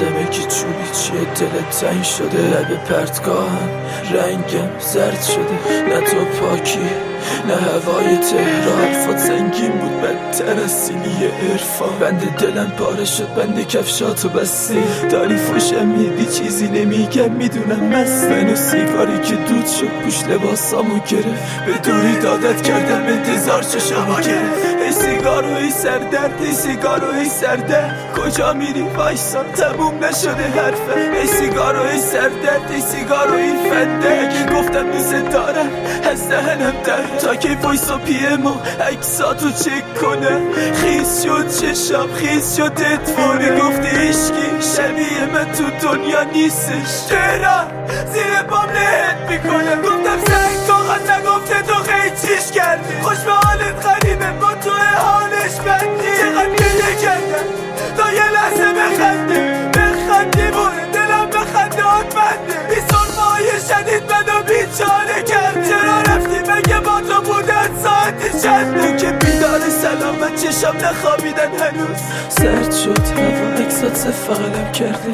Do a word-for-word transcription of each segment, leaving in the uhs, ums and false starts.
آدم که چوبی چیه دلت تنگ شده، لب پرتگاهم رنگم زرد شده. نه تو پاکی نه هوای تهران، حرفات سنگین بود بدتر از سیلی عرفان. بند دلم پاره شد بند کفشاتو بستی، داری فوشم میدی چیزی نمیگم میدونم مست. منو سیگاری که دود شد پوش لباسامو گرفت، به دوری دادت کردم انتظار چشامو گرفت. ای سیگارو ای سردرد، ای سیگارو ای سردرد، کجا میری وایسا تموم نشده حرفه. ای سیگارو ای سردرد، ای سیگارو ای فنده، اگه گفتم دوست دارم از دهنم در تا که وایسا پی ما عکساتو چک کنه. خیز شد چشم خیز شد اتفاره، گفته عشقی شبیه من تو دنیا نیستش. چرا زیر پام لحت میکنه، گفتم سنگ طاقت نگفته تو خیلی چیش کردی. خوش به حالت غریبه با تو حالش بندی، چقدر گله کردم تا یه لحظه بخنده. بخندی باره دلم بخنده آت بنده، بی سرمایه شدید منو بیچاره کرد. چرا رفتی مگه با تو بودن ساعتی چنده که بیدار سلامت چشم نخوابیدن هنوز. سرد شد هوا اکسات صفه قلم کرده،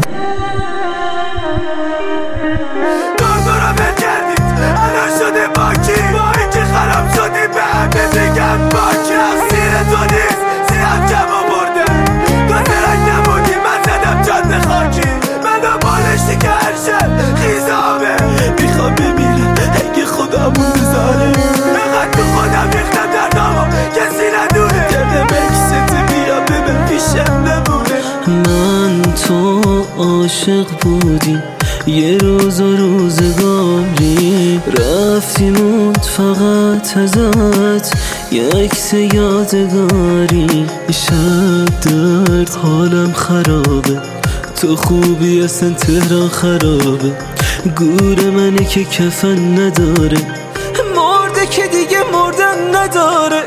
دور دورم بل کردید الان شده باکی، با اینکه خراب شدی به همه بگم باکی. زیر تو نیست زیاد کم آورده، تو درک نبودی من زدم جاده خاکی. منو بالشتی که هر شب خیزامه، میخوام بمیرم اگه خدامون بذاره. نقد تو خودم ریختم دردامو کسی ندونه، دردم اکست بیا ببین پیشم نمونه. من تو عاشق بودیم یه روز و روزگاری، رفتیم فقط ازت یه عکس یادگاری. شب درد حالم خرابه، تو خوبی اصلا تهران خرابه. گور منی که کفن نداره، مرده که دیگه مردن نداره.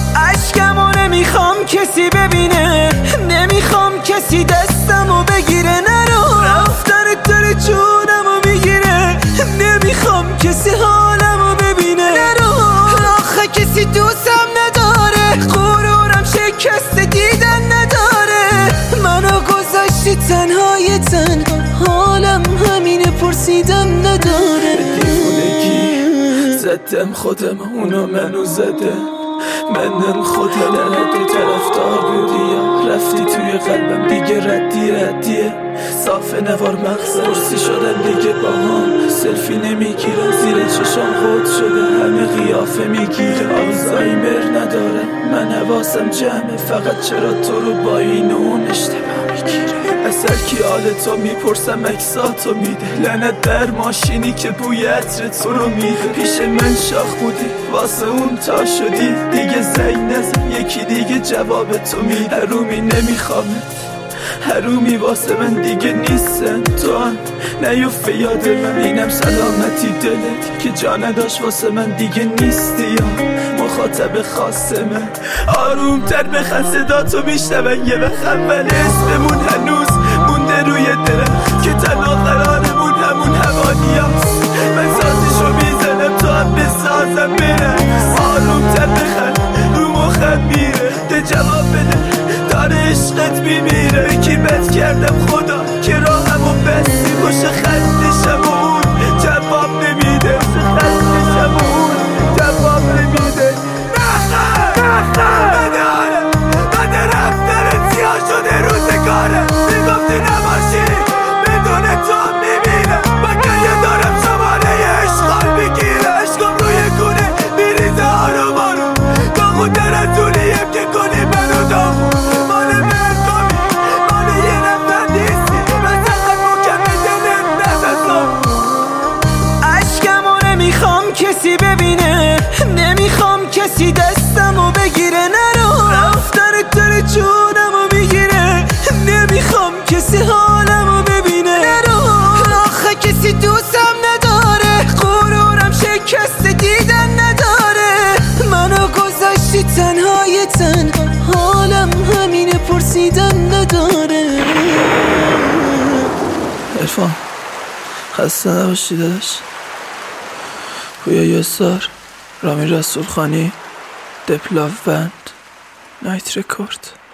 عشقمو نمیخوام کسی ببینه، نمیخوام کسی دستمو بگیره. نرو رفتنت داره جونمو میگیره، نمیخوام کسی حالمو ببینه. نرو آخه کسی دوستم نداره، غرورم شکسته دیدن نداره. منو گذاشتی تنهای تنها، حالم همینه پرسیدن نداره. دیوونگی زدم خودم اونو منو زده، منم خودم در دو طرفدار بودی یا رفتی توی قلبم دیگه ردی ردیه. صافه نوار مغزم پرسی شدن دیگه با هم، سلفی نمیگیرم زیر چشام خود شده همه قیافه میگیره. آلزایمر نداره من حواسم جمعه، فقط چرا تو رو با این اون اشتباه میگیره. اثر کی حال تو میپرسم اکساتو میده، لعنت در ماشینی که بوی عطر تو رو میده. پیش من شاخ بودی واسه اون تا شدی، دیگه زنگ نزن یکی دیگه جواب تو میده. هرومی نمیخوامت هرومی واسه من دیگه نیستن تو هم نیفته یاد من. اینم سلامتی دلت که جا نداشت واسه من دیگه نیستی یا مخاطب خاص من. آروم تر بخن صدا تو میشنون یه بخن، ولی اسممون هنوز مونده روی دلم که تنها قرارمون همون حوانیاست. من سازشو میزنم تو هم بسازم بره. آروم تر بخن رو مخم میره، ده جواب بده داره عشقت میمیره. کی بد کردم خدا که راهمو بستی، باشه خندشم و اون جواب نمیده. خندشم و اون جواب نمیده. نخن نخن بده آره بده رفتنت سیاه شده روزگاره. میگفتی نباشی بدون تو هم میمیره، من گریه دارم شماره اشغال میگیره. عشقم روی گونه میریزه آروم آروم، داغون در از اونیم که کنی منو داغون. مال مردمی مال یه نفر نیستی، من سخت مکم دلت نفسم. عشقمو نمیخوام کسی ببینه، نمیخوام کسی دستمو بگیره. نرو رفتنت داره جونمو میگیره، نمیخوام کسی حالمو ببینه. نرو آخه کسی دوستم نداره، غرورم شکسته دیدن نداره. منو گذاشتی تنهای تنها، حالم همینه پرسیدن نداره. عرفان خسته نباشی داداش. پویا یسار، رامین رسول خانی، دپلاو بند، نایت رکورد.